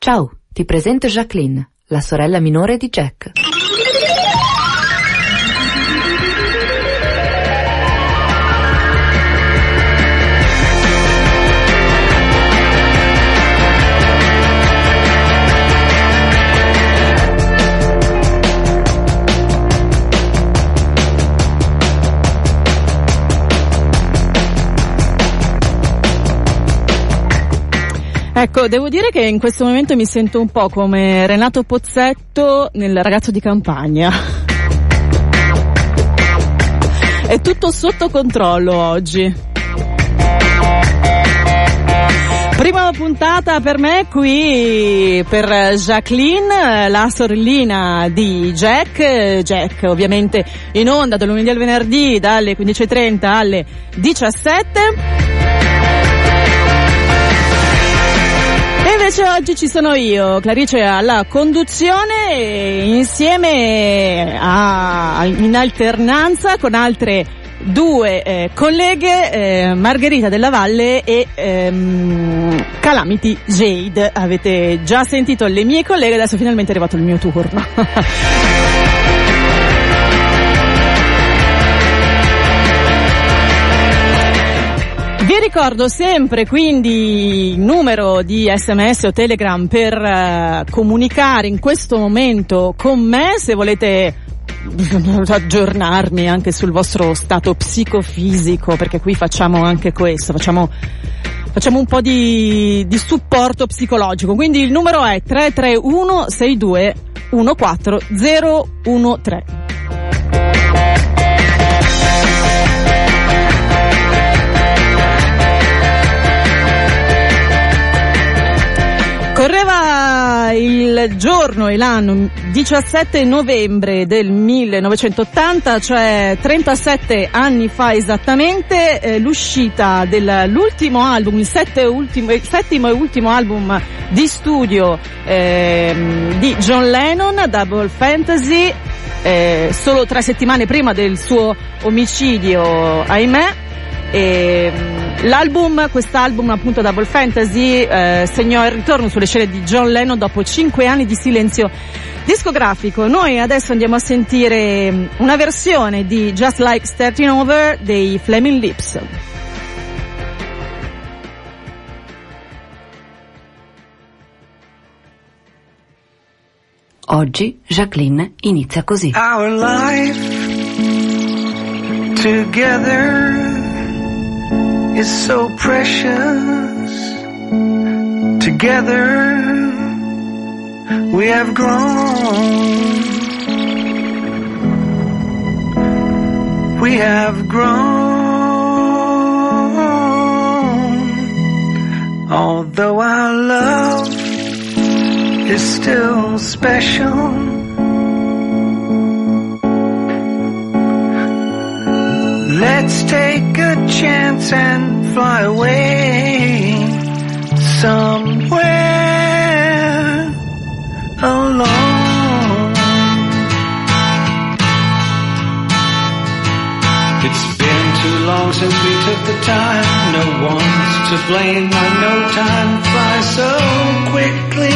Ciao, ti presento Jacqueline, la sorella minore di Jack. Ecco, devo dire che in questo momento mi sento un po' come Renato Pozzetto nel Ragazzo di campagna. È tutto sotto controllo oggi. Prima puntata per me qui per Jacqueline, la sorellina di Jack. Jack ovviamente in onda dal lunedì al venerdì dalle 15.30 alle 17. E invece oggi ci sono io, Clarice alla conduzione, insieme in alternanza con altre due colleghe, Margherita Della Valle e Calamity Jade. Avete già sentito le mie colleghe, adesso finalmente è arrivato il mio turno. Vi ricordo sempre quindi il numero di SMS o Telegram per comunicare in questo momento con me, se volete aggiornarmi anche sul vostro stato psicofisico, perché qui facciamo anche questo, facciamo un po' di supporto psicologico. Quindi il numero è 331 62 14013. Correva il giorno e l'anno 17 novembre del 1980, cioè 37 anni fa esattamente, l'uscita dell'ultimo album, il settimo e ultimo album di studio di John Lennon, Double Fantasy, solo 3 settimane prima del suo omicidio, ahimè. Quest'album appunto Double Fantasy segnò il ritorno sulle scene di John Lennon dopo 5 anni di silenzio discografico. Noi adesso andiamo a sentire una versione di Just Like Starting Over dei Flaming Lips. Oggi Jacqueline inizia così. Our life together is so precious. Together we have grown. We have grown. Although our love is still special, let's take a chance and fly away somewhere alone. It's been too long since we took the time. No one's to blame. I know time flies so quickly.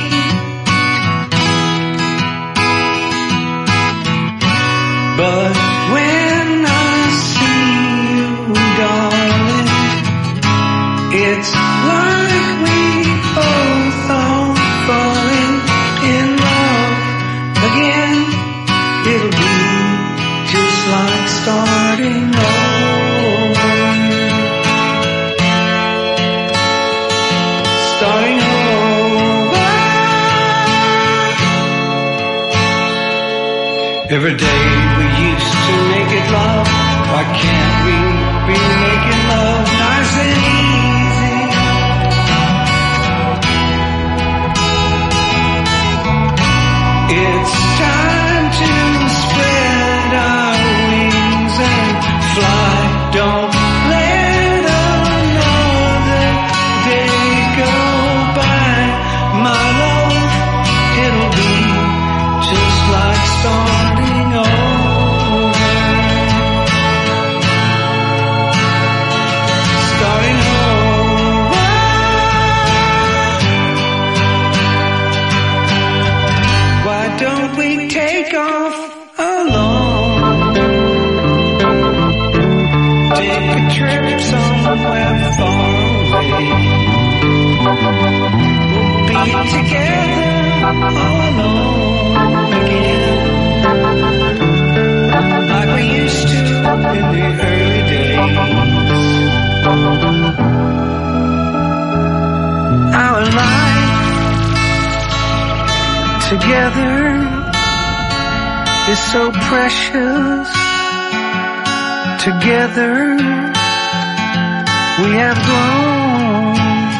But when I see you, darling, it's like we both are falling in love again. It'll be just like starting over. Starting over. Every day we used to make it love. Why can't we be making love nice and easy? It's time to spread our wings and fly. Don't let another day go by, my love. It'll be just like starting over. Starting over. take off alone. Take a trip somewhere far away. We'll be together all alone again, like we used to in the early days. Our life together is so precious. Together we have grown.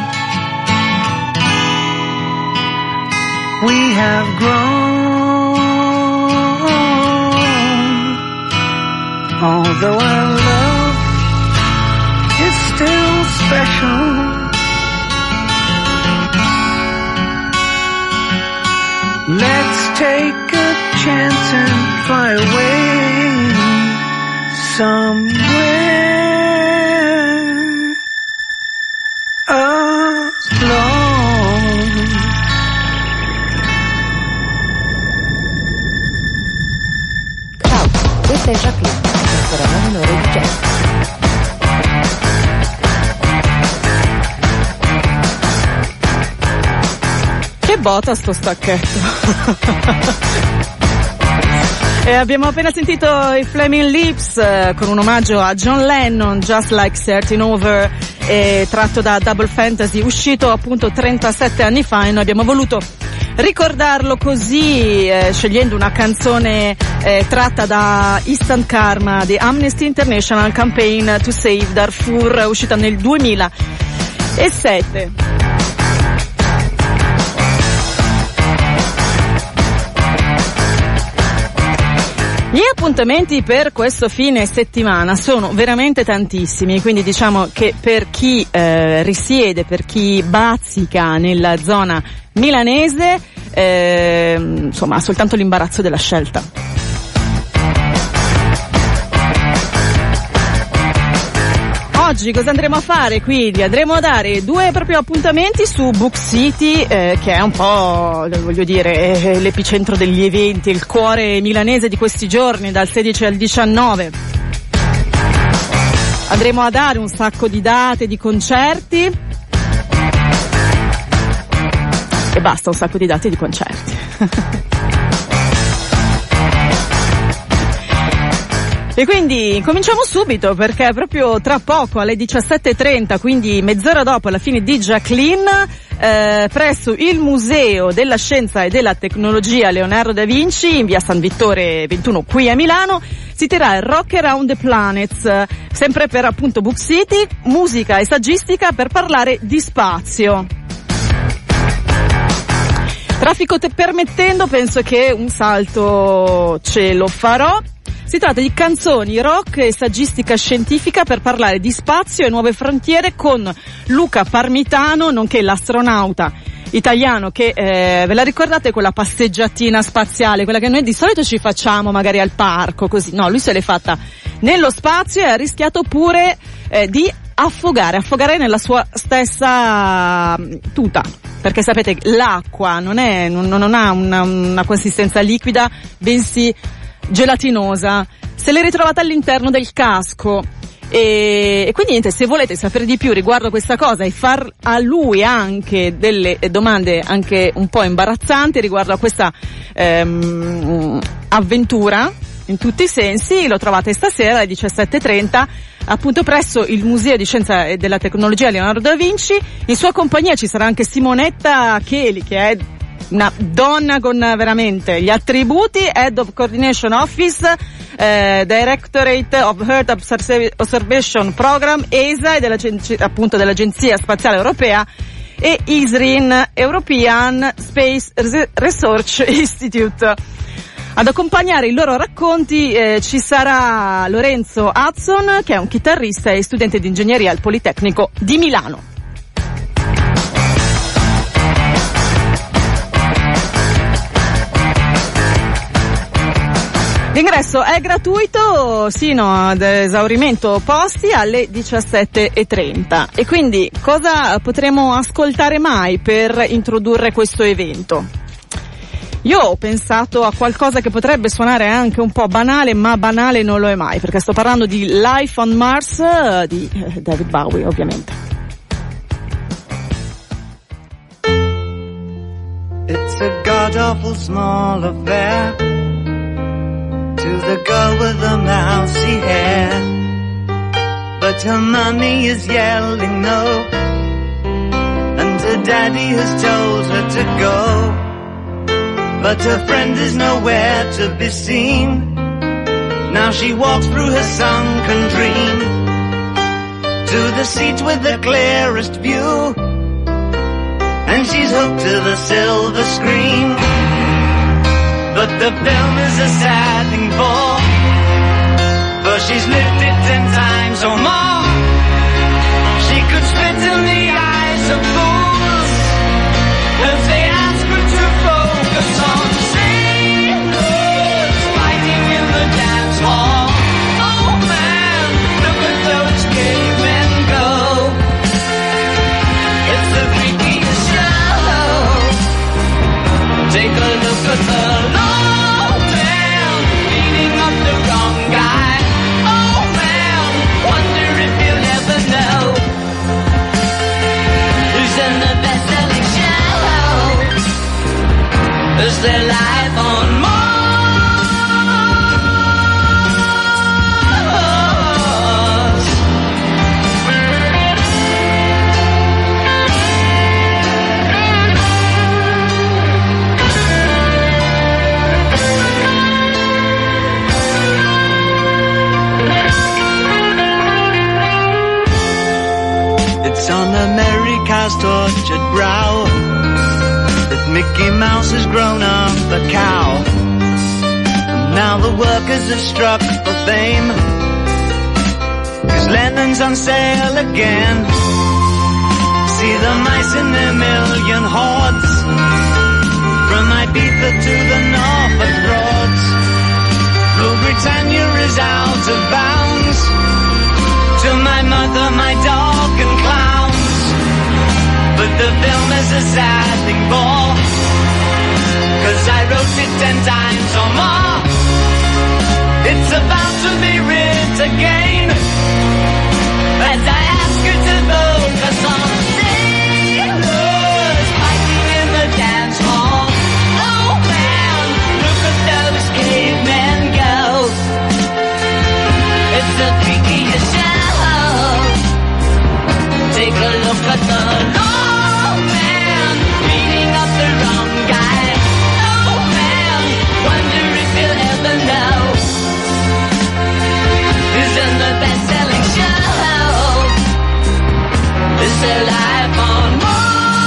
We have grown. Although our love is still special, let's take a chance and fly away somewhere alone. Ciao, questa è Jacqueline, la sorella minore di Jess. Che botta sto stacchetto. Abbiamo appena sentito i Flaming Lips con un omaggio a John Lennon, Just Like 13 Over, tratto da Double Fantasy, uscito appunto 37 anni fa, e noi abbiamo voluto ricordarlo così, scegliendo una canzone tratta da Instant Karma di Amnesty International Campaign to Save Darfur, uscita nel 2007. Gli appuntamenti per questo fine settimana sono veramente tantissimi, quindi diciamo che per chi risiede, per chi bazzica nella zona milanese, insomma ha soltanto l'imbarazzo della scelta. Oggi cosa andremo a fare? Quindi andremo a dare due proprio appuntamenti su Book City, che è un po', voglio dire, l'epicentro degli eventi, il cuore milanese di questi giorni, dal 16 al 19. Andremo a dare un sacco di date, di concerti, e basta, un sacco di date di concerti. E quindi cominciamo subito, perché proprio tra poco alle 17:30, quindi mezz'ora dopo la fine di Jacqueline, presso il Museo della Scienza e della Tecnologia Leonardo da Vinci in via San Vittore 21 qui a Milano, si terrà il Rock Around the Planets, sempre per appunto Book City, musica e saggistica per parlare di spazio. Traffico permettendo, penso che un salto ce lo farò. Si tratta di canzoni, rock e saggistica scientifica per parlare di spazio e nuove frontiere con Luca Parmitano, nonché l'astronauta italiano che, ve la ricordate quella passeggiatina spaziale, quella che noi di solito ci facciamo magari al parco, così? No, lui se l'è fatta nello spazio e ha rischiato pure di affogare nella sua stessa tuta. Perché sapete, l'acqua non ha una consistenza liquida, bensì gelatinosa. Se l'è ritrovata all'interno del casco, e quindi niente, se volete sapere di più riguardo questa cosa e far a lui anche delle domande anche un po' imbarazzanti riguardo a questa avventura in tutti i sensi, lo trovate stasera alle 17:30 appunto presso il Museo di Scienza e della Tecnologia Leonardo da Vinci. In sua compagnia ci sarà anche Simonetta Cheli, che è una donna con veramente gli attributi, Head of Coordination Office, Directorate of Earth Observation Program, ESA, e appunto dell'Agenzia Spaziale Europea, e ISRIN, European Space Research Institute. Ad accompagnare i loro racconti ci sarà Lorenzo Hudson, che è un chitarrista e studente di ingegneria al Politecnico di Milano. L'ingresso è gratuito sino ad esaurimento posti alle 17:30. E quindi cosa potremo ascoltare mai per introdurre questo evento? Io ho pensato a qualcosa che potrebbe suonare anche un po' banale, ma banale non lo è mai, perché sto parlando di Life on Mars di David Bowie, ovviamente. It's a god-awful small affair to the girl with the mousy hair, but her mommy is yelling no, and her daddy has told her to go. But her friend is nowhere to be seen. Now she walks through her sunken dream to the seat with the clearest view, and she's hooked to the silver screen. But the film is a sad thing for she's lived it 10 times or more. She could spit in the eyes of fools if they ask her to focus on sailors fighting in the dance hall. Oh man, look at those cavemen go. It's the freakiest show. Take a look at the old man beating up the wrong guy. Oh man, wonder if you'll ever know who's in the best-selling show. Is there life on Mars? It's on America's tortured brow that Mickey Mouse has grown up a cow. And now the workers have struck for fame, 'cause Lennon's on sale again. See the mice in their million hordes, from Ibiza to the Norfolk Broads. Rule Britannia is out of bounds, to my mother, my dog and clowns. But the film is a sad thing for, 'cause I wrote it 10 times or more. It's about to be writ again, as I ask you to focus on sailors fighting in the dance hall. Oh man, look at those cavemen go. It's the freakiest show. Take a look at the old man beating up the wrong guy. Oh man, wonder if you'll ever know who's in the best-selling show. Is there life on Mars?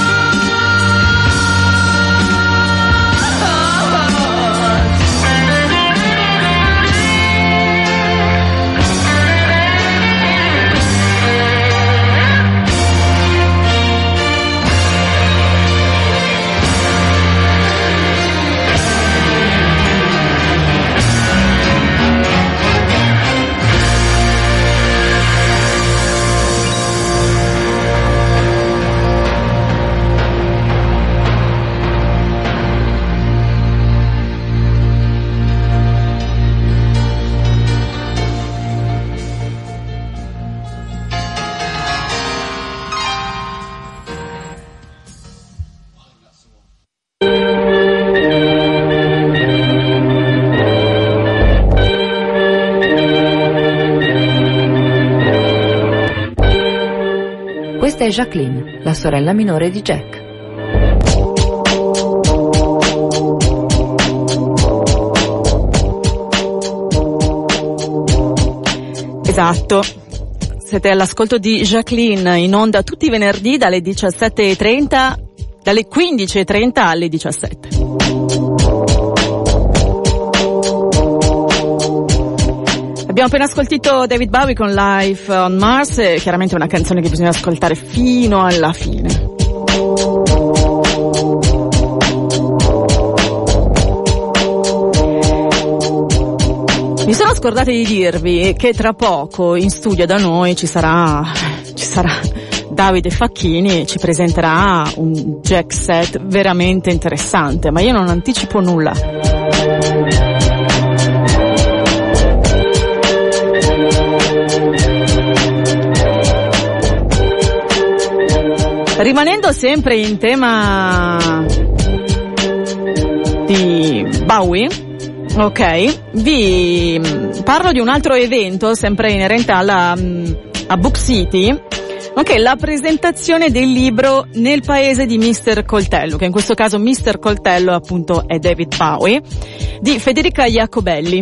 Questa è Jacqueline, la sorella minore di Jack. Esatto. Siete all'ascolto di Jacqueline, in onda tutti i venerdì dalle 17:30, dalle 15:30 alle 17. Abbiamo appena ascoltato David Bowie con Life on Mars, chiaramente una canzone che bisogna ascoltare fino alla fine. Mi sono scordata di dirvi che tra poco in studio da noi ci sarà Davide Facchini ci presenterà un jack set veramente interessante, ma io non anticipo nulla. Rimanendo sempre in tema di Bowie, ok, vi parlo di un altro evento sempre inerente a Book City, ok, la presentazione del libro Nel paese di Mr. Coltello, che in questo caso Mr. Coltello appunto è David Bowie, di Federica Jacobelli.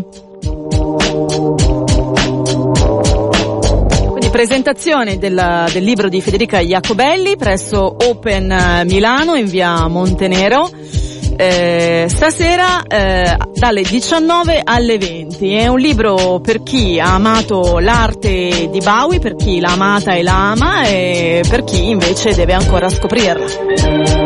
Quindi presentazione del libro di Federica Jacobelli presso Open Milano in via Montenero. Stasera dalle 19 alle 20. È un libro per chi ha amato l'arte di Bowie, per chi l'ha amata e la ama, e per chi invece deve ancora scoprirla.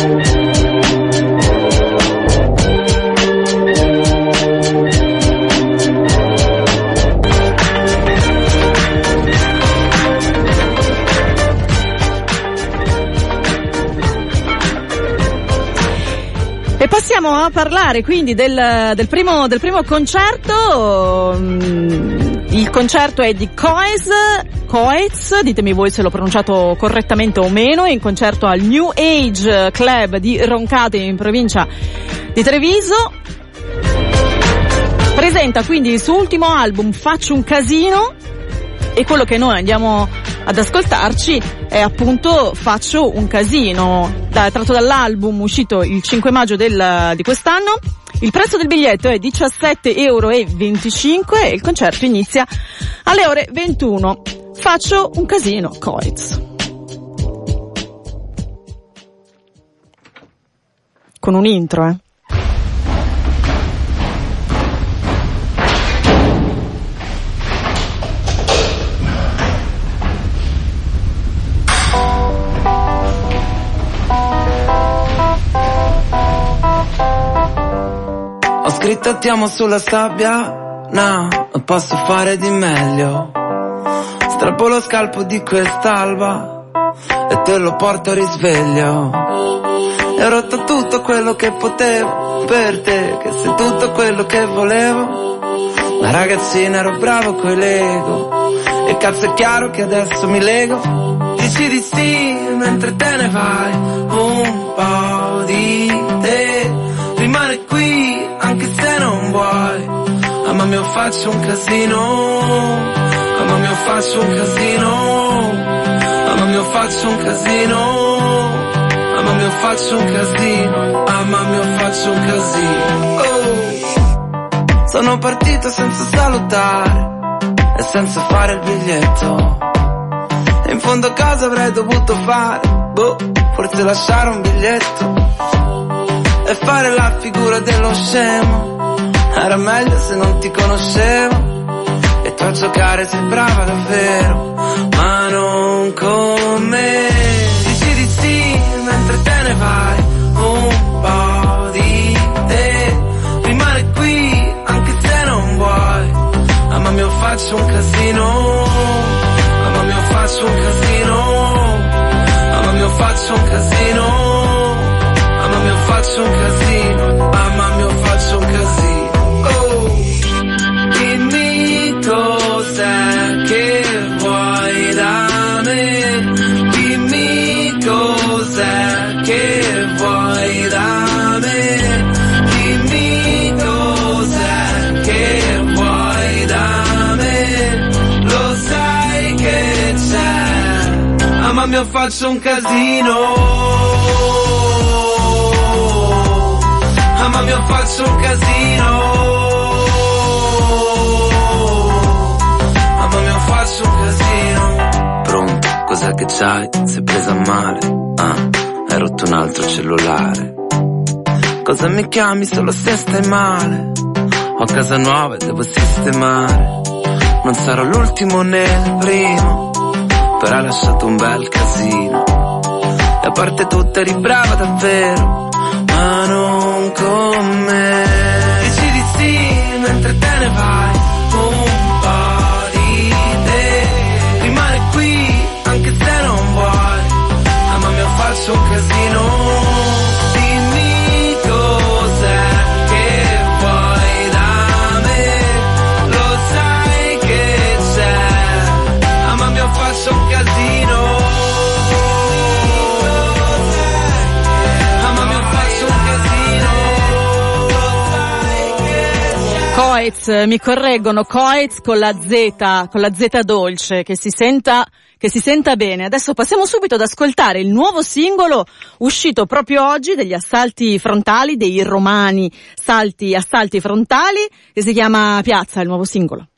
E passiamo a parlare quindi del primo concerto. Il concerto è di Coez, ditemi voi se l'ho pronunciato correttamente o meno, è in concerto al New Age Club di Roncate in provincia di Treviso. Presenta quindi il suo ultimo album Faccio un casino, e quello che noi andiamo ad ascoltarci è appunto Faccio un casino, tratto dall'album uscito il 5 maggio di quest'anno. Il prezzo del biglietto è 17,25 € e il concerto inizia alle ore 21. Faccio un casino, Coez. Con un intro, Ho scritto ti amo sulla sabbia, no, non posso fare di meglio. Strappo lo scalpo di quest'alba e te lo porto a risveglio. E ho rotto tutto quello che potevo per te, che sei tutto quello che volevo. Da ragazzina ero bravo coi Lego e cazzo è chiaro che adesso mi lego. Dici di sì mentre te ne vai, un po' di te rimane qui anche se non vuoi. Amami o faccio un casino, amami o faccio un casino, amami o faccio un casino, amami o faccio un casino, amami o faccio un casino. Oh. Sono partito senza salutare e senza fare il biglietto, e in fondo a casa avrei dovuto fare, forse lasciare un biglietto e fare la figura dello scemo. Era meglio se non ti conoscevo e tu a giocare sei brava davvero, ma non con me. Dici di sì mentre te ne vai, un po' di te rimane qui anche se non vuoi. Amami o faccio un casino, amami o faccio un casino, amami o faccio un casino, amami o faccio un casino, amami o faccio un casino. Oh, dimmi cos'è che vuoi da me, dimmi cos'è che vuoi da me, dimmi cos'è che vuoi da me, lo sai che c'è, amami o faccio un casino. Amami o faccio un casino, amami o faccio un casino. Pronto, cos'è che c'hai? Sei presa a male? Hai rotto un altro cellulare. Cosa mi chiami solo se stai male? Ho casa nuova e devo sistemare. Non sarò l'ultimo né il primo, però hai lasciato un bel casino. E a parte tutto eri brava davvero, ma non con me. Dici di sì mentre te ne vai, un po' di te rimane qui anche se non vuoi. Coez, mi correggono, Coez con la Z dolce, che si senta bene. Adesso passiamo subito ad ascoltare il nuovo singolo uscito proprio oggi degli Assalti Frontali, dei romani Assalti Frontali, che si chiama Piazza, il nuovo singolo.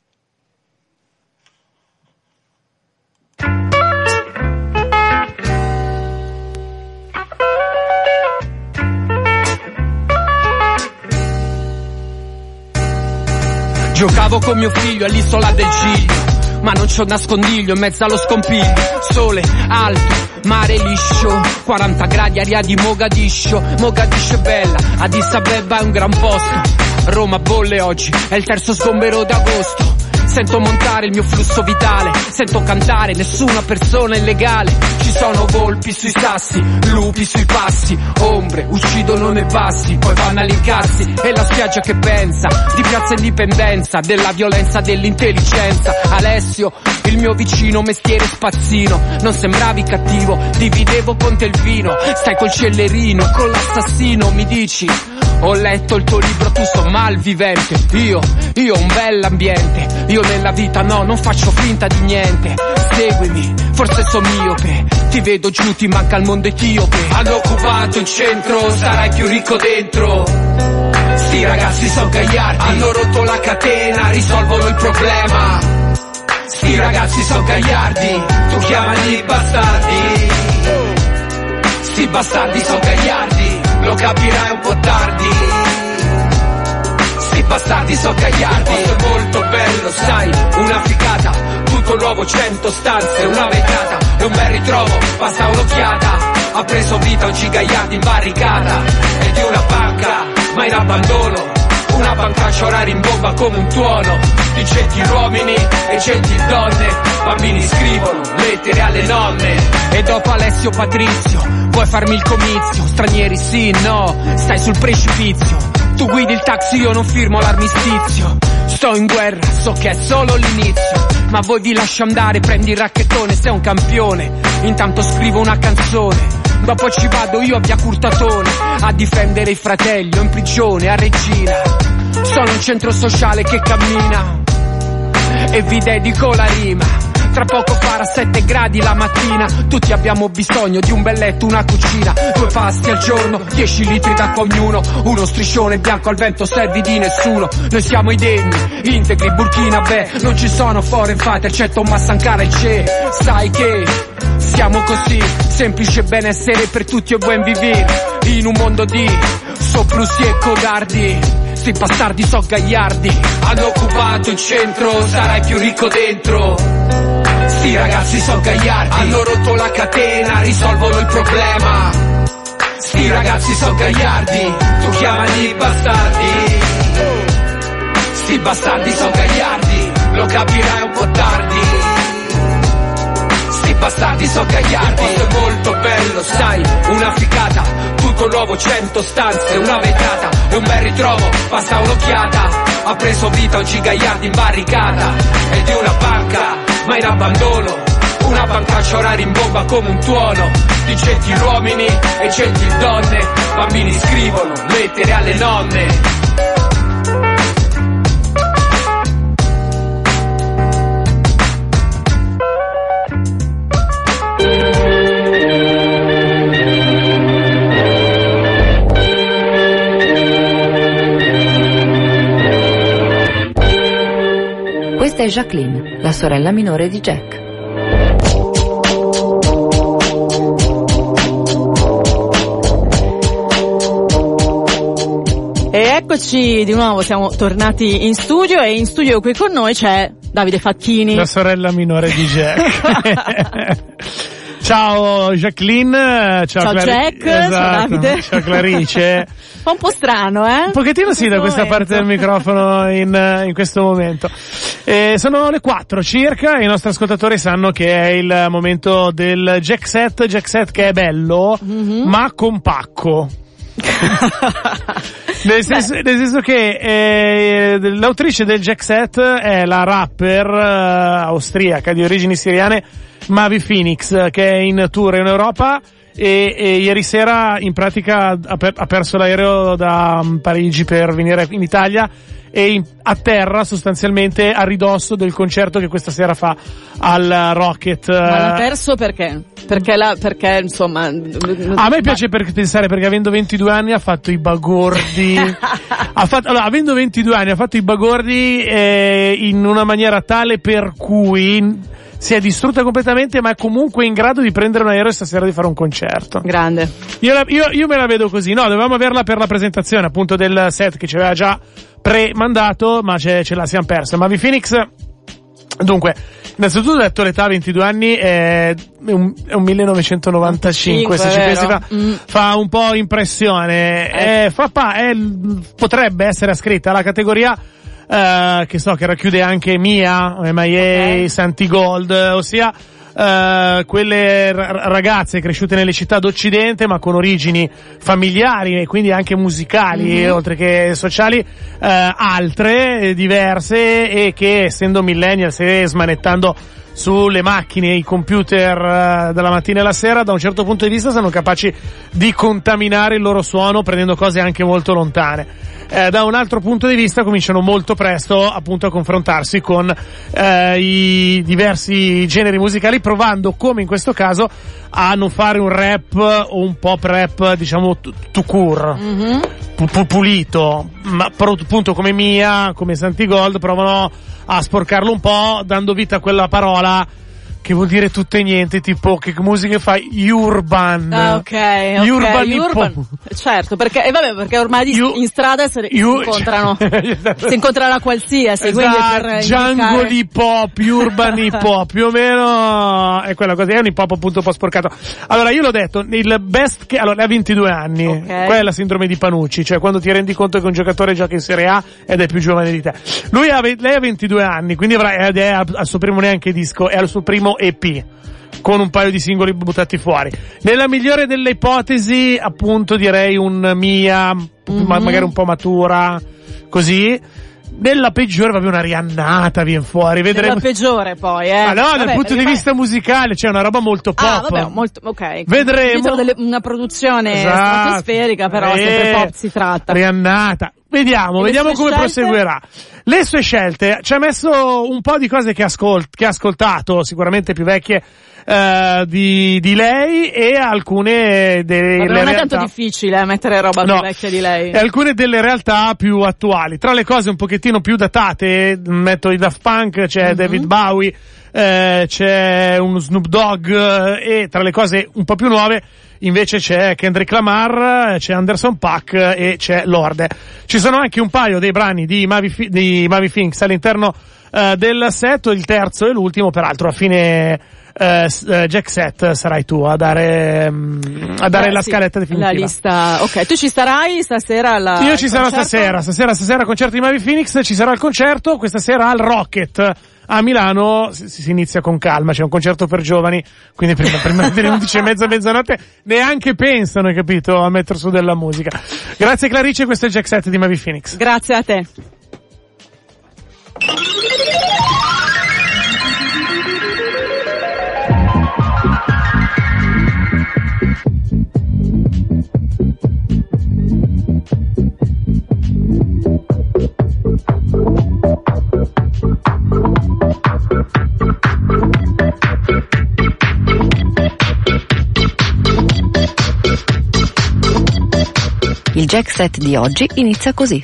Giocavo con mio figlio all'isola del Giglio, ma non c'ho nascondiglio in mezzo allo scompiglio. Sole alto, mare liscio, 40 gradi aria di Mogadiscio. Mogadiscio è bella, Addis Abeba è un gran posto. Roma bolle oggi, è il terzo sgombero d'agosto. Sento montare il mio flusso vitale, sento cantare, nessuna persona è illegale. Ci sono volpi sui sassi, lupi sui passi, ombre uccidono nei passi, poi vanno a linkarsi. E la spiaggia che pensa di Piazza Indipendenza, della violenza, dell'intelligenza. Alessio, il mio vicino, mestiere spazzino, non sembravi cattivo, dividevo con te il vino. Stai col cellerino, con l'assassino, mi dici: ho letto il tuo libro, tu so malvivente. Io ho un bell'ambiente, io nella vita no, non faccio finta di niente. Seguimi, forse sono miope, ti vedo giù, ti manca il mondo etiope. Hanno occupato il centro, sarai più ricco dentro. Sti ragazzi son gagliardi, hanno rotto la catena, risolvono il problema. Sti ragazzi son gagliardi, tu chiamali bastardi. Sti bastardi son gagliardi, lo capirai un po' tardi. Sti bastardi son gagliardi. Il posto è molto bello, sai, una ficata, tutto nuovo, 100 stanze, una vetrata e un bel ritrovo, basta un'occhiata. Ha preso vita un Gagliardi in barricata, e di una banca, ma in abbandono. Una bancaccia orari in bomba come un tuono, di gentili uomini e gentili donne. Bambini scrivono lettere alle nonne. E dopo Alessio Patrizio, vuoi farmi il comizio? Stranieri sì, no, stai sul precipizio. Tu guidi il taxi, io non firmo l'armistizio. Sto in guerra, so che è solo l'inizio, ma voi vi lascio andare, prendi il racchettone, sei un campione. Intanto scrivo una canzone, dopo ci vado io a via Curtatone a difendere i fratelli, o in prigione a Regina. Sono un centro sociale che cammina e vi dedico la rima. Tra poco farà 7 gradi la mattina, tutti abbiamo bisogno di un bel letto, una cucina, 2 pasti al giorno, 10 litri d'acqua ognuno, uno striscione bianco al vento servi di nessuno. Noi siamo i degni, integri, Burkinabè, non ci sono foreign fighter, c'è Thomas Sankara e Che. Sai che siamo così, semplice benessere per tutti e buon vivere, in un mondo di soprusi e codardi. Sti bastardi so gagliardi, hanno occupato il centro, sarai più ricco dentro. Sti ragazzi so gagliardi, hanno rotto la catena, risolvono il problema. Sti ragazzi so gagliardi, tu chiamali bastardi. Sti bastardi so gagliardi, lo capirai un po' tardi. Sti bastardi so gagliardi. Il posto è molto bello, sai, una ficata, tutto nuovo, 100 stanze, una vetrata e un bel ritrovo, basta un'occhiata. Ha preso vita un Gagliardi in barricata, e di una banca, ma in abbandono. Una bancaccia orari in bomba come un tuono, di gentili uomini e gentili donne. Bambini scrivono lettere alle nonne. Questa è Jacqueline, la sorella minore di Jack. E eccoci di nuovo, siamo tornati in studio, e in studio qui con noi c'è Davide Facchini, la sorella minore di Jack. Ciao Jacqueline, ciao Jack, esatto. Ciao Davide. Ciao Clarice. Fa un po' strano, Un pochettino sì, da questa parte del microfono in questo momento. Sono le 4 circa, i nostri ascoltatori sanno che è il momento del Jack Set che è bello, ma con pacco. nel senso che l'autrice del Jack Set è la rapper austriaca di origini siriane Mavi Phoenix, che è in tour in Europa e ieri sera in pratica ha perso l'aereo da Parigi per venire in Italia, e a terra sostanzialmente a ridosso del concerto che questa sera fa al Rocket. Ma l'ha perso perché? Perché insomma... A me piace pensare perché avendo 22 anni ha fatto i bagordi. Avendo 22 anni ha fatto i bagordi in una maniera tale per cui si è distrutta completamente, ma è comunque in grado di prendere un aereo e stasera di fare un concerto. Grande. Io me la vedo così. No, dovevamo averla per la presentazione appunto del set che ci aveva già pre-mandato, ma ce la siamo persa. Mavi Phoenix, dunque, innanzitutto ho detto l'età, 22 anni, è un 1995, se ci pensi fa un po' impressione. Potrebbe essere ascritta alla categoria che racchiude anche Mia, MIA, Santi Gold, ossia quelle ragazze cresciute nelle città d'Occidente ma con origini familiari e quindi anche musicali oltre che sociali altre, diverse, e che essendo millennials e smanettando sulle macchine e i computer dalla mattina alla sera, da un certo punto di vista sono capaci di contaminare il loro suono prendendo cose anche molto lontane. Da un altro punto di vista cominciano molto presto appunto a confrontarsi con i diversi generi musicali, provando, come in questo caso, a non fare un rap o un pop rap diciamo tout court, pulito, ma appunto come Mia, come Santi Gold provano a sporcarlo un po', dando vita a quella parola che vuol dire tutto e niente, tipo che musica fai? Urban. Urban. Certo, perché ormai in strada si incontrano. Si incontrano a qualsiasi, esatto, quindi jungle hip hop, urban hip hop, più o meno è quella cosa, è un hip hop appunto un po' sporcato. Allora io l'ho detto, il best che lei ha 22 anni, quella è la sindrome di Panucci, cioè quando ti rendi conto che un giocatore gioca in Serie A ed è più giovane di te. Lei ha 22 anni, quindi è al suo primo neanche disco, è al suo primo EP con un paio di singoli buttati fuori. Nella migliore delle ipotesi appunto direi un Mia, magari un po' matura così. Nella peggiore proprio una riannata viene fuori. Vedremo. Nella peggiore poi ma no, dal punto di vista musicale c'è una roba molto pop. Ok. Vedremo una produzione stratosferica, però sempre pop si tratta. Riannata. Vediamo come proseguirà. Le sue scelte, ci ha messo un po' di cose che ha ascoltato, sicuramente più vecchie di lei, e alcune delle non realtà. è tanto difficile mettere roba più vecchia di lei. E alcune delle realtà più attuali. Tra le cose un pochettino più datate metto i Daft Punk, c'è David Bowie, c'è uno Snoop Dogg, e tra le cose un po' più nuove invece c'è Kendrick Lamar, c'è Anderson .Paak e c'è Lorde. Ci sono anche un paio dei brani di Mavi Phoenix all'interno del set, il terzo e l'ultimo peraltro a fine Jack Set sarai tu a dare la scaletta definitiva. La lista. Ok, tu ci sarai stasera Io ci sarò stasera al concerto di Mavi Phoenix, ci sarà il concerto questa sera al Rocket a Milano. Si inizia con calma, c'è un concerto per giovani, quindi prima delle 11:30 mezzanotte neanche pensano, hai capito, a mettere su della musica. Grazie Clarice, questo è il Jack Set di Mavi Phoenix. Grazie a te. Il Jack Set di oggi inizia così.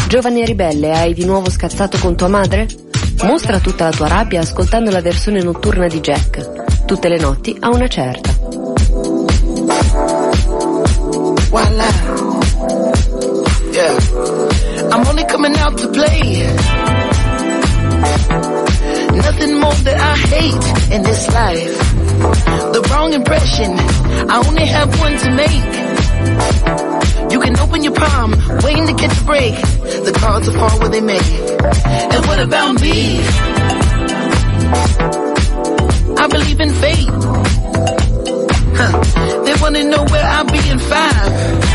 Giovane ribelle, hai di nuovo scazzato con tua madre? Mostra tutta la tua rabbia ascoltando la versione notturna di Jack. Tutte le notti a una certa. Voila. Yeah. I'm only coming out to play. Nothing more that I hate in this life. The wrong impression, I only have one to make. You can open your palm, waiting to catch a break. The cards will fall where they may. And what about me? I believe in fate. They wanna know where I'll be in 5.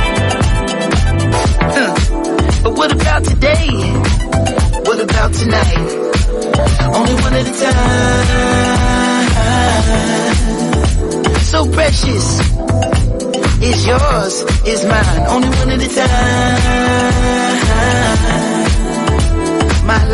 But what about today? What about tonight? Only one at a time. So precious. Is yours, is mine. Only one at a time. My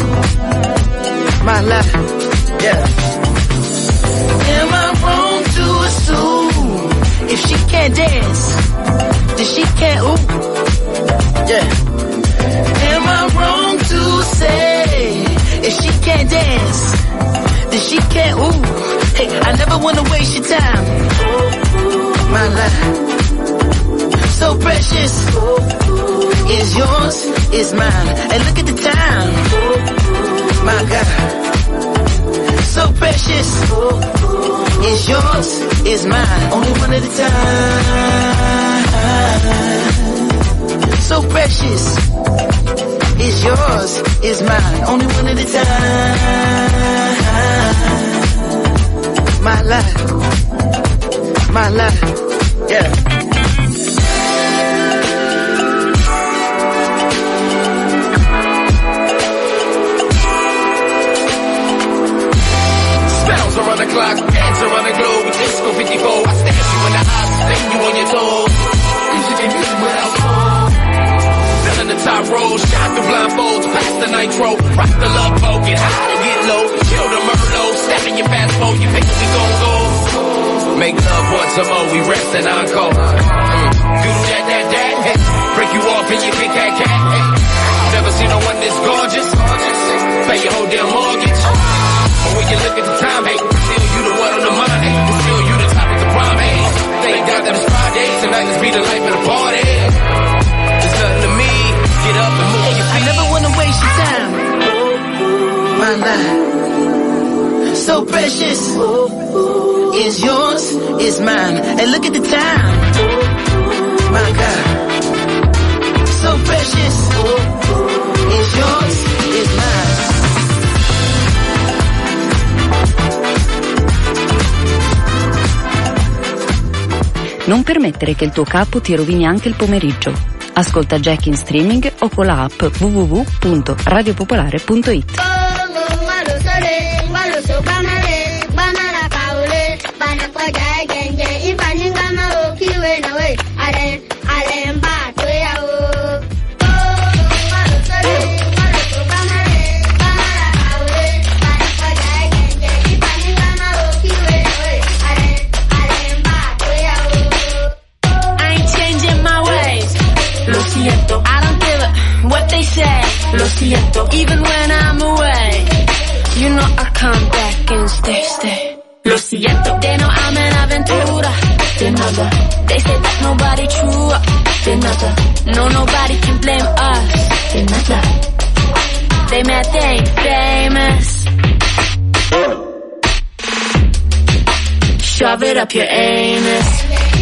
life, yeah. Am I wrong to assume if she can't dance, then she can't ooh? Yeah. Am I wrong to say if she can't dance, then she can't ooh? Hey, I never wanna waste your time. My life, so precious. Is yours, is mine. And look at the time. My God, so precious. Is yours, is mine. Only one at a time. So precious. Is yours, is mine. Only one at a time. My life. My life, yeah. Spells around the clock, dance around the globe. Disco 54, I stab you in the eyes, sting you on your toes. Music and music without soul. Selling the top road, shot the blindfolds, pass the nitro, rock the love boat, get high to get low, kill the Merlot, step in your fast boat, you think we gon' go. Make love once or more, we rest and encore. Do that, hey. Break you off and you can cat. Hey. Never seen no one this gorgeous. Pay your whole damn mortgage. But when you look at the time, hey, still you the one on the mind, hey. Still you the topic of prime, hey. Thank God that it's Friday, tonight let's be the life of the party. It's nothing to me, get up and move your feet. I never wanna waste your time. My life, so precious. Is yours, is mine. And look at the time. My God, so precious. Is yours, is mine. Non permettere che il tuo capo ti rovini anche il pomeriggio. Ascolta Jack in streaming o con la app www.radiopopolare.it. Lo siento, even when I'm away. You know I come back and stay. Lo siento, they know I'm an aventura. De nada, they say that nobody true. De nada, no nobody can blame us. De nada, they mad they ain't famous. Shove it up your anus.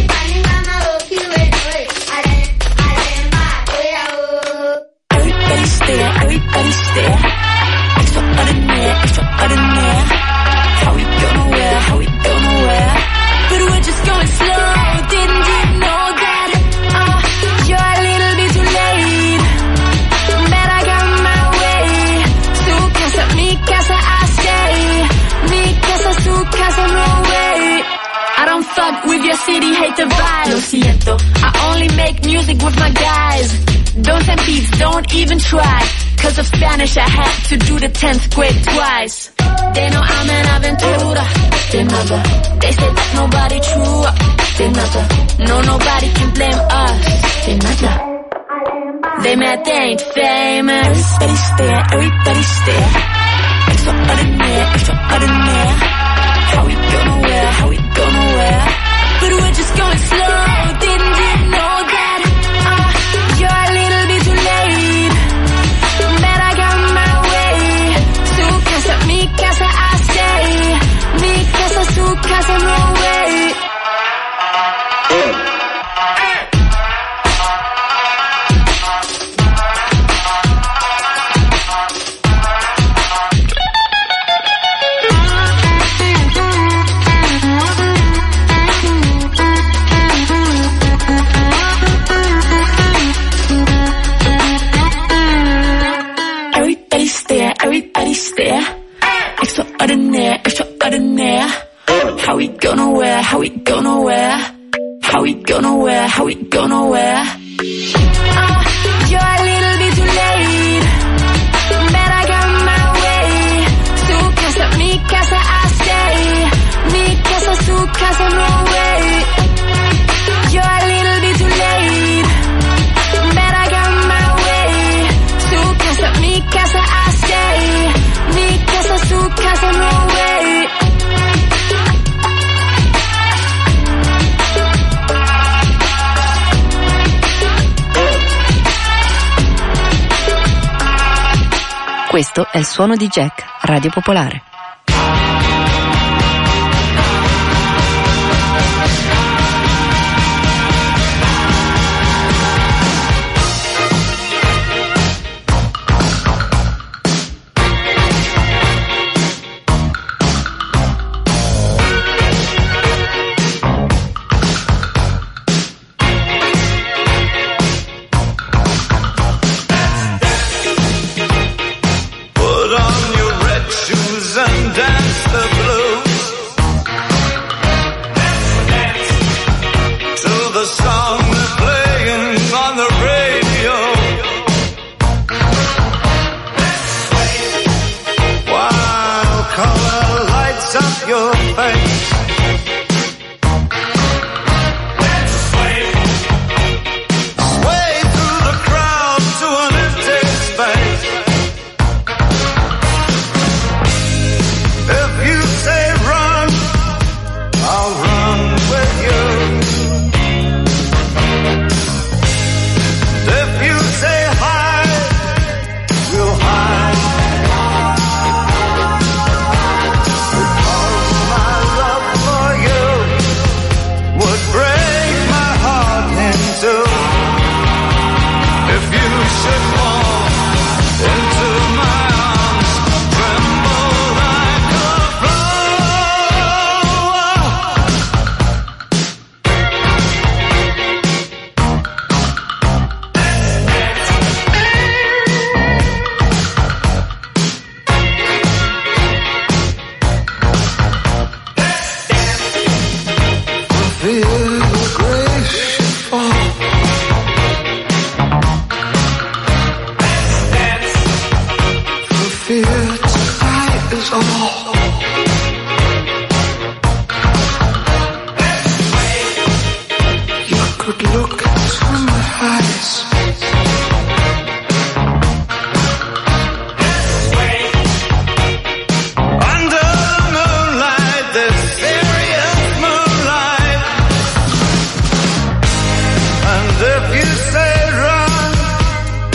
Everybody stare. Extraordinaire. How we go nowhere? But we're just going slow. Didn't you know that? You're a little bit too late. But I got my way. Su casa, mi casa, I say. Mi casa, su casa, no way. I don't fuck with your city, hate the vibe. Lo siento, I only make music with my guys. Don't send beats, don't even try. Cause of Spanish I had to do the 10th grade twice. They know I'm an aventura. De nada, they say that nobody true. De nada, no nobody can blame us. De nada. They mad they ain't famous. Everybody stare. Extraordinaire, extraordinaire. How we go nowhere, how we go nowhere. But we're just going slow. Didn't you know that? You're a little bit too late. But I got my way. Su casa, mi casa, I say. Mi casa, su casa, no way. Everybody stare. Extraordinaire, extraordinaire. How we go nowhere, how we go nowhere. How we go nowhere, how we go nowhere. You're a little bit too late. But I got my way. Su casa, mi casa, I say. Mi casa, su casa, no way. You're a little bit too late. But I got my way. Su casa, mi casa, I say. Mi casa, su casa, no way. Questo è il suono di Jack, Radio Popolare.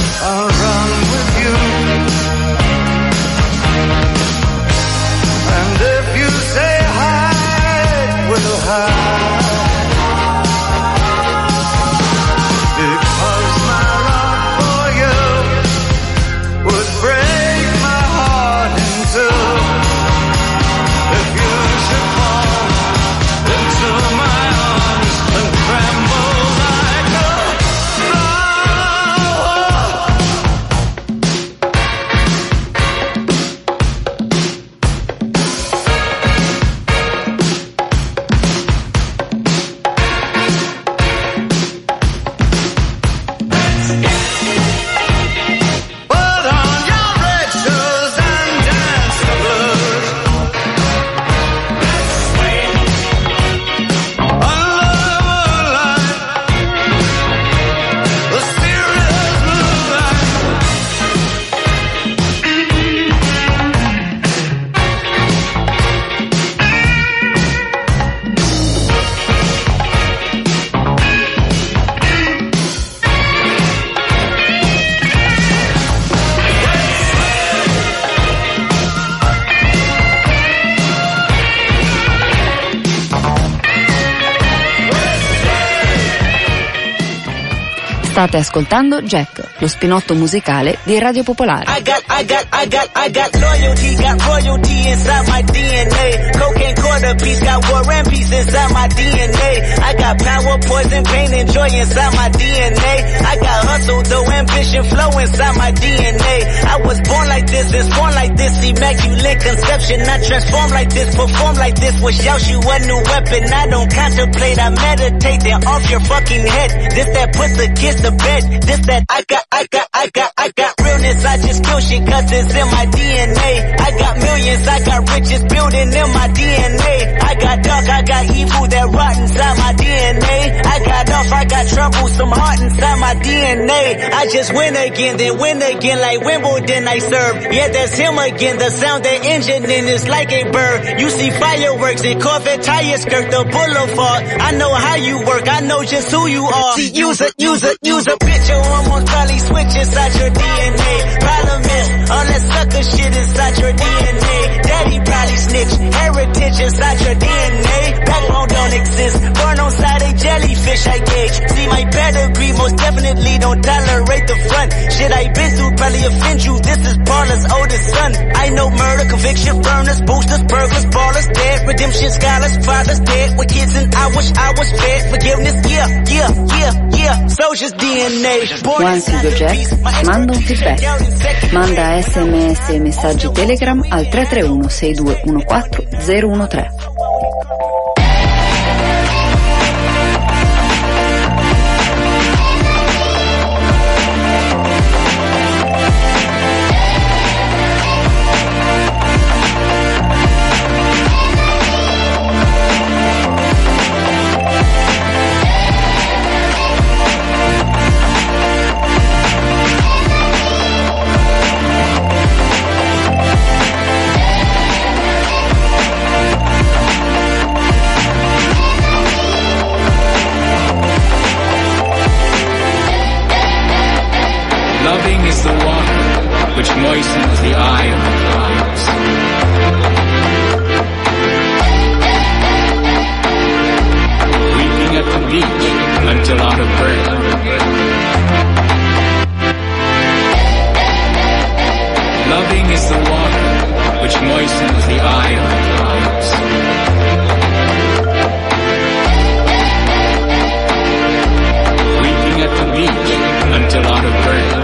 And State ascoltando Jack, lo spinotto musicale di Radio Popolare. I got loyalty, got royalty inside my DNA. Cocaine quarter piece, got war and peace inside my DNA. I got power, poison, pain, and joy inside my DNA. I got hustle, though, ambition, flow inside my DNA. I was born like this, and born like this, immaculate conception. I transform like this, perform like this, was Yaoshu a new weapon. I don't contemplate, I meditate, then off your fucking head. This that puts the kids to bed. This that I got realness, I just kill shit cause it's in my DNA. I got millions, I got riches building in my DNA. I got dark, I got evil that rot inside my DNA. I got off, I got trouble, some heart inside my DNA. I just win again, then win again like Wimbledon I serve. Yeah, that's him again, the sound that engine in is like a bird. You see fireworks and Corvette tires skirt the boulevard. I know how you work, I know just who you are. See, use a bitch, your hormones probably switch inside your DNA. Problem is, all that sucker shit inside your DNA. Daddy probably snitch, heritage inside your DNA. Backbone don't exist, born on side a jellyfish I gauge. See my pedigree, most definitely don't tolerate the front. Shit I been through probably offend you, this is Paula's oldest son. I know murder, conviction, burners, boosters, burglars, ballers, dead. Redemption, scholars, fathers, dead. With kids and I wish I was fed. Forgiveness, yeah. Soldier's DNA. One Studio Jack manda un feedback. Manda SMS e messaggi Telegram al 331 6214 013. Loving is the water which moistens the eye of the clouds. Weeping at the beach until out of breath. Loving is the water which moistens the eye of the clouds. Weeping at the beach until out of breath.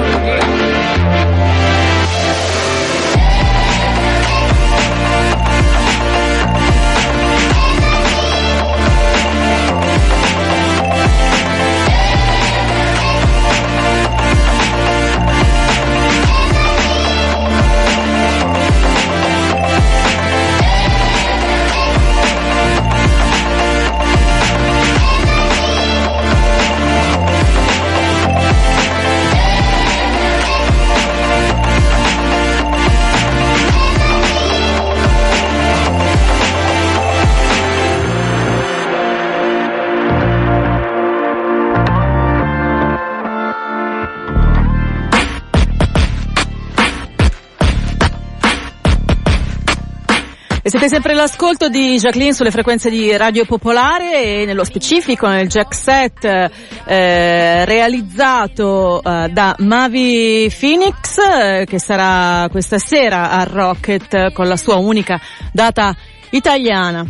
E siete sempre all'ascolto di Jacqueline sulle frequenze di Radio Popolare e nello specifico nel Jack Set realizzato da Mavi Phoenix che sarà questa sera al Rocket con la sua unica data italiana.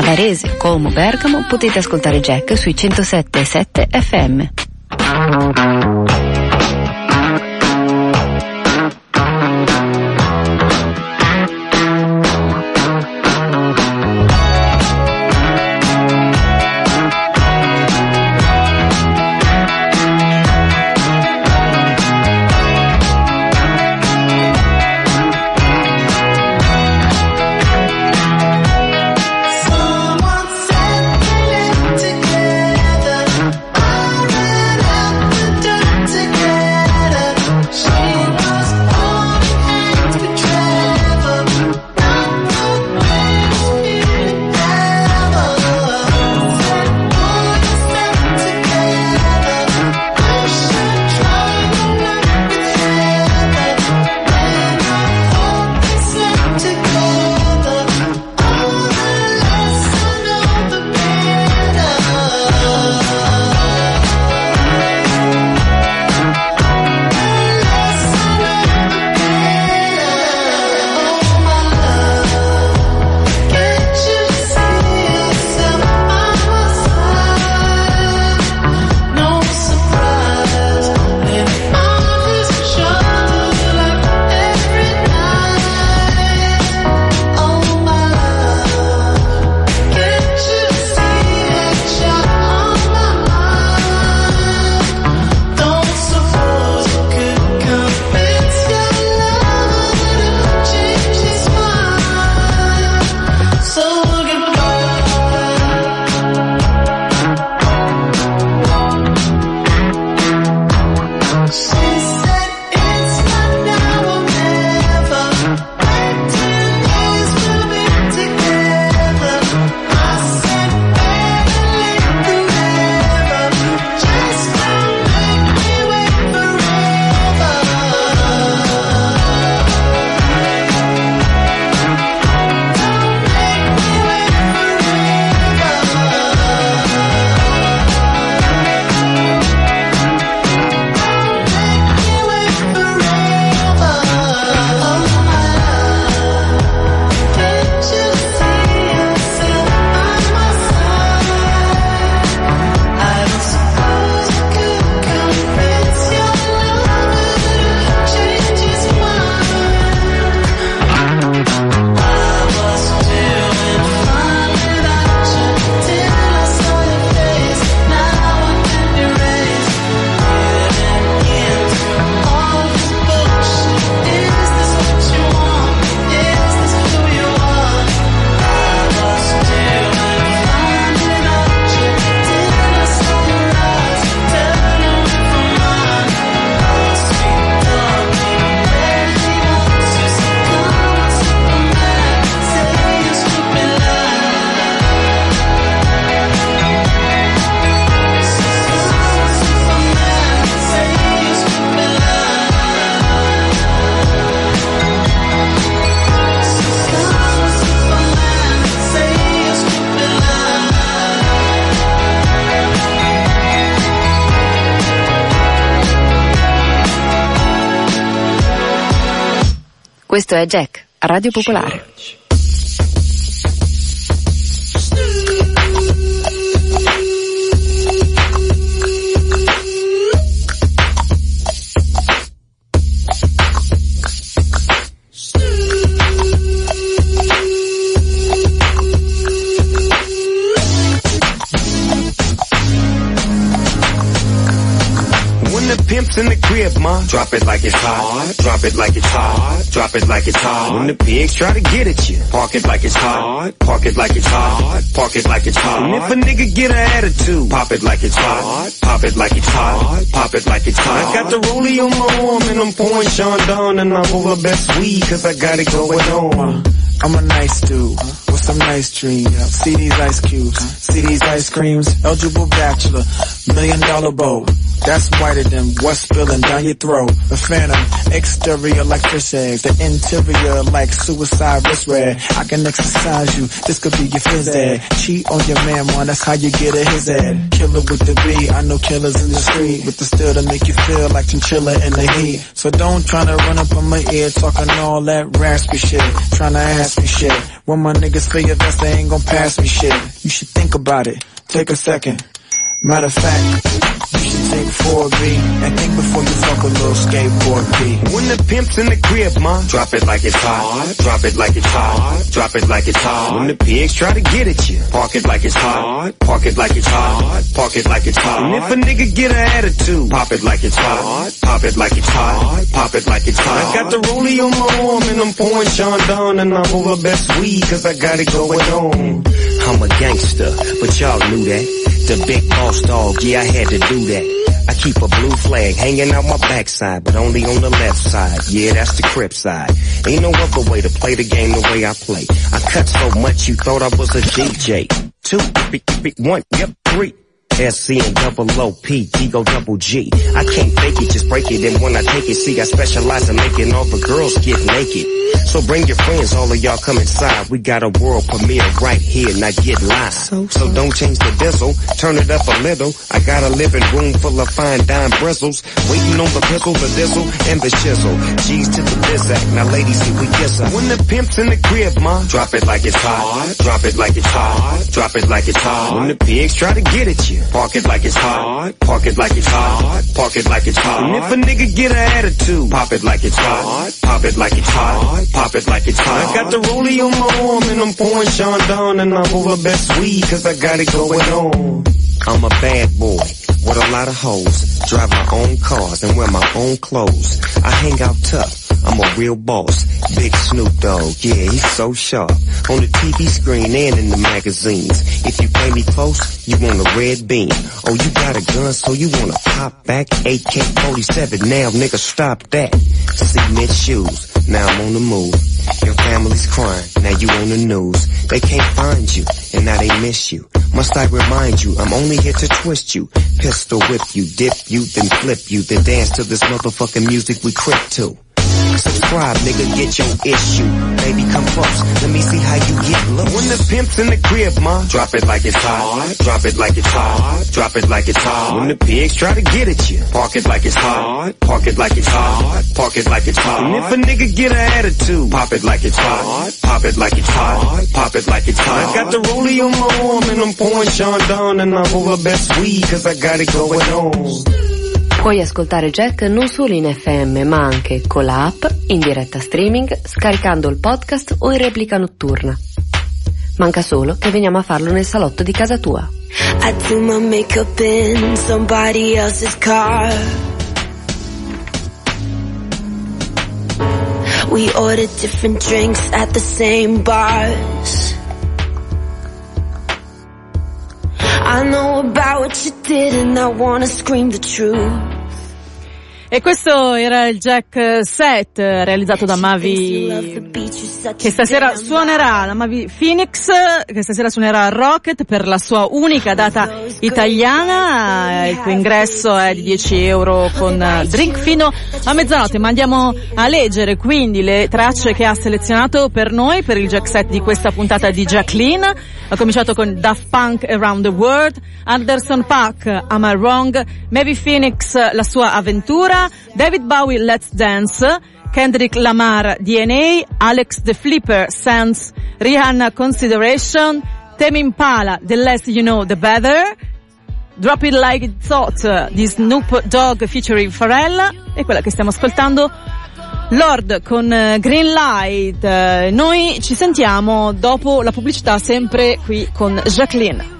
Varese, Como, Bergamo potete ascoltare Jack sui 107.7 FM. Questo è Jack, a Radio Popolare. Pimps in the crib, ma. Drop it like it's hot. Drop it like it's hot. Drop it like it's hot. When the pigs try to get at you, park it like it's hot. Park it like it's hot. Park it like it's hot. And if a nigga get an attitude, pop it like it's hot. Pop it like it's hot. Pop it like it's hot. I got the rollie on my arm and I'm pouring Sean Don and I'm over best weed cause I got it going on. I'm a nice dude with some nice dreams. See these ice cubes, see these ice creams. Eligible bachelor, $1 million bow. That's whiter than what's spilling down your throat. The phantom, exterior like fish eggs, the interior like suicide wrist red. I can exercise you, this could be your phys ed. Cheat on your man, man, that's how you get a his head. Killer with the B, I know killers in the street with the still to make you feel like chinchilla in the heat. So don't tryna run up on my ear talking all that raspy shit, tryna ask me shit. When my niggas feel your vest, they ain't gon' pass me shit. You should think about it. Take a second. Matter of fact, you should take 4B and think before you fuck a little skateboard B. When the pimp's in the crib, ma, drop it like it's hot. Drop it like it's hot. Drop it like it's hot. When the pigs try to get at you, park it like it's hot. Park it like it's hot. Park it like it's hot. And if a nigga get an attitude, pop it like it's hot. Pop it like it's hot. Pop it like it's hot. I got the rollie on my arm and I'm pouring Sean Don and I'm over best weed cause I got it going on. I'm a gangster, but y'all knew that. The big boss dog, yeah, I had to do that. I keep a blue flag hanging out my backside, but only on the left side. Yeah, that's the Crip side. Ain't no other way to play the game the way I play. I cut so much you thought I was a DJ. 2, 1, yep, 3. SC and double OP, G-Go double G. I can't fake it, just break it. And when I take it, see, I specialize in making all the girls get naked. So bring your friends, all of y'all come inside. We got a world premiere right here, now get live. So don't change the diesel, turn it up a little. I got a living room full of fine dime bristles. Waiting on the pistol, the diesel, and the shizzle. G's to the bizac, now ladies, see we kiss her. When the pimp's in the crib, ma, drop it like it's hot. Drop it like it's hot. Drop it like it's hot. When the pigs try to get at you, park it like it's hot. Park it like it's hot. Park it like it's hot. And if a nigga get an attitude, pop it like it's hot. Pop it like it's hot. Pop it like it's hot. I got the rollie on my arm and I'm pouring Sean Don and I'm over best weed cause I got it going on. I'm a bad boy with a lot of hoes. Drive my own cars and wear my own clothes. I hang out tough. I'm a real boss. Big Snoop Dogg, yeah, he's so sharp. On the TV screen and in the magazines. If you play me close, you want a red beam. Oh, you got a gun, so you wanna pop back? AK-47, now nigga, stop that. Cement shoes, now I'm on the move. Your family's crying, now you on the news. They can't find you, and now they miss you. Must I remind you, I'm only here to twist you. Pistol whip you, dip you, then flip you. Then dance to this motherfucking music we crip to. Subscribe, nigga, get your issue. Baby, come close, let me see how you get loose. When the pimp's in the crib, ma, drop it like it's hot. Drop it like it's hot. Drop it like it's hot. When the pigs try to get at you, park it like it's hot. Park it like it's hot. Park it like it's hot. And if a nigga get an attitude, pop it like it's hot. Pop it like it's hot. Pop it like it's hot. I got the rollie on my arm and I'm pouring Sean Don and I'm over best weed cause I got it going on. Puoi ascoltare Jack non solo in FM ma anche con la app, in diretta streaming, scaricando il podcast o in replica notturna. Manca solo che veniamo a farlo nel salotto di casa tua. I do my makeup in somebody else's car. We order different drinks at the same bars. I know about what you did and I wanna scream the truth. E questo era il Jack set realizzato da Mavi, che stasera suonerà, la Mavi Phoenix, che stasera suonerà a Rocket per la sua unica data italiana. Il cui ingresso è di €10 con drink fino a mezzanotte. Ma andiamo a leggere quindi le tracce che ha selezionato per noi per il Jack set di questa puntata di Jacqueline. Ha cominciato con Daft Punk Around the World, Anderson .Paak Am I Wrong, Mavi Phoenix La sua avventura, David Bowie Let's Dance, Kendrick Lamar DNA, Alex the Flipper Sense, Rihanna Consideration, Tame Impala The Less You Know The Better, Drop It Like It's Hot di Snoop Dogg featuring Pharrell, e quella che stiamo ascoltando Lord con Green Light. Noi ci sentiamo dopo la pubblicità, sempre qui con Jacqueline.